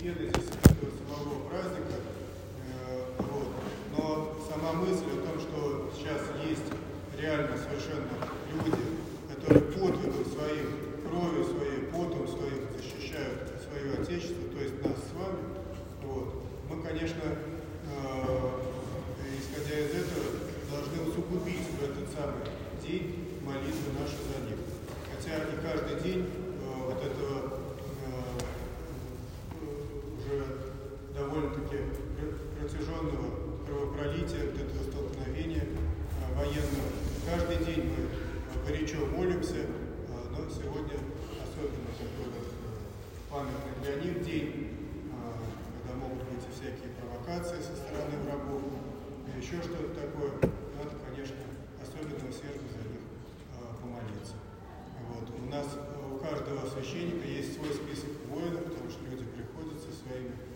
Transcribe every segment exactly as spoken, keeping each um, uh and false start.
генезиса этого самого праздника. Вот. Но сама мысль о том, что сейчас есть реально совершенно люди, которые подвигом своим, кровью своей, потом своим защищают свое Отечество, то есть нас с вами, вот. Мы, конечно, исходя из этого, должны усугубить в этот самый день молитвы наши за них. Хотя и каждый день э, вот этого э, уже довольно-таки протяженного кровопролития, вот этого столкновения э, военного, каждый день мы горячо молимся, э, но сегодня особенно такой вот памятный для них день, э, когда могут быть и всякие провокации со стороны врагов, еще что-то такое, надо, конечно, особенно усердно за них э, помолиться. Вот. У нас, у каждого священника есть свой список воинов, потому что люди приходят со своими э,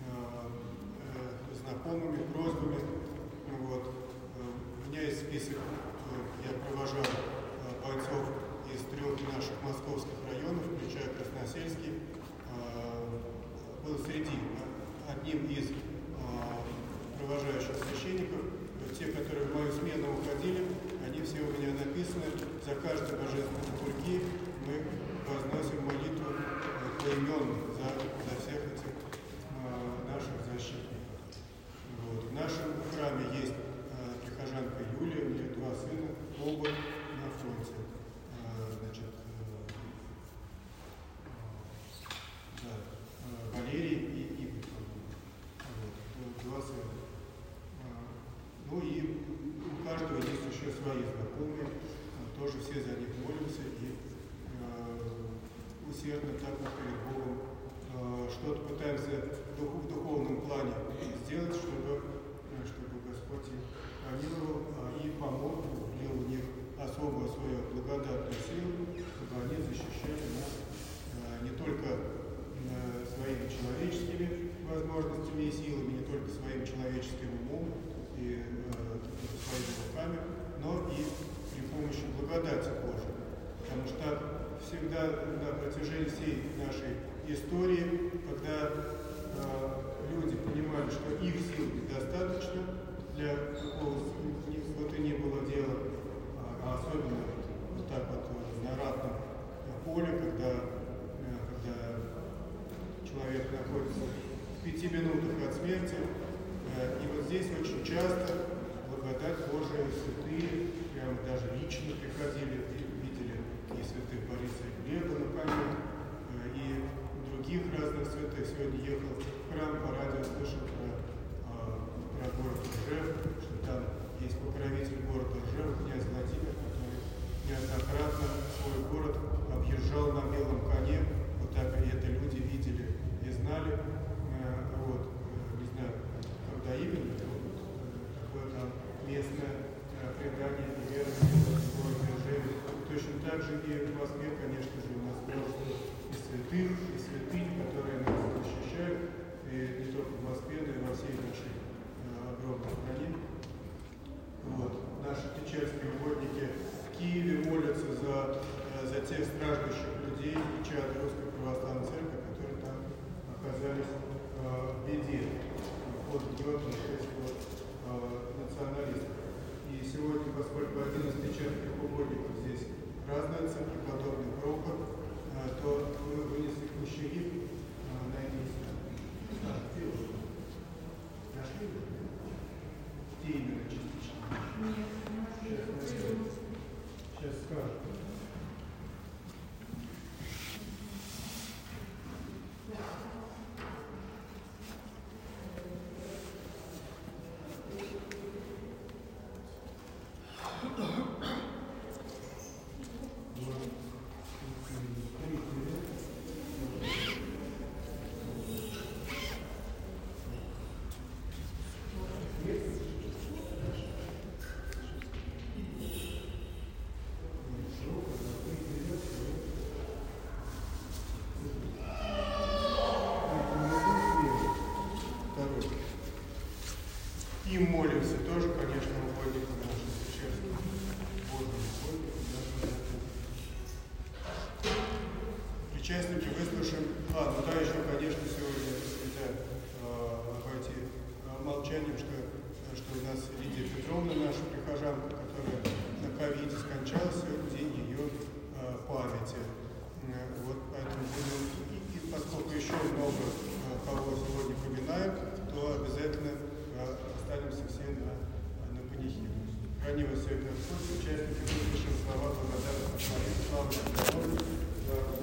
э, знакомыми, просьбами. Вот. У меня есть список, э, я провожал э, бойцов из трех наших московских районов, включая Красносельский, э, был среди, одним из э, провожающих священников, те, которые в мою смену уходили, они все у меня написаны. За каждой божественной литургии мы возносим молитву поименно за, за всех этих э, наших защитников. Вот. В нашем храме есть э, прихожанка Юлия, у нее два сына, оба на фронте. Э, значит, э, э, да, э, Валерий и Игорь. Вот. Два сына. Ну и у каждого есть еще свои знакомые, тоже все за них молимся и э, усердно так перед Богом э, что-то пытаемся в, дух, в духовном плане сделать, чтобы, э, чтобы Господь их помиловал и помог, влил в них особую свою благодатную силу, чтобы они защищали нас э, не только э, своими человеческими возможностями и силами, не только своим человеческим умом и э, своими руками, но и при помощи благодати Божией. Потому что всегда на протяжении всей нашей истории, когда э, люди понимали, что их сил недостаточно для какого бы то ни было дела, а особенно вот так вот на ратном поле, когда, э, когда человек находится в пяти минутах от смерти. И вот здесь очень часто благодать Божия, святые, прямо даже лично приходили, видели и святых Бориса и Глеба на коне, и других разных святых. Сегодня ехал в храм, по радио слышал про, про город Ржев, что там есть покровитель города Ржев, князь Владимир, который неоднократно свой город объезжал на белом коне. Вот так и это люди видели и знали. Вот, не знаю, когда именно, такое там местное предание и вера в городе Ржеве. Точно так же и в Москве, конечно же, у нас множество и святых, и святынь, которые нас защищают, и не только в Москве, но и во всей нашей э, огромной стране. Вот. Наши печерские угодники в Киеве молятся за, за тех страждущих людей и чад Русской Православной Церкви, которые там оказались в беде под гнетом этих вот, э, националистов. И сегодня, поскольку один из печерских угодников здесь празднуется, преподобный Прохор, э, то мы вынесли к выслушаем. А, ну да, еще, конечно, сегодня нельзя э, обойти э, молчанием, что, что у нас Лидия Петровна, наша прихожанка, которая на ковиде скончалась, день ее э, памяти. Э, вот поэтому будем, и, и поскольку еще много э, кого сегодня поминаем, то обязательно э, останемся все на, на панихиду. Храни вас всех Господь, участники, выслушаем слова благодарности, славы,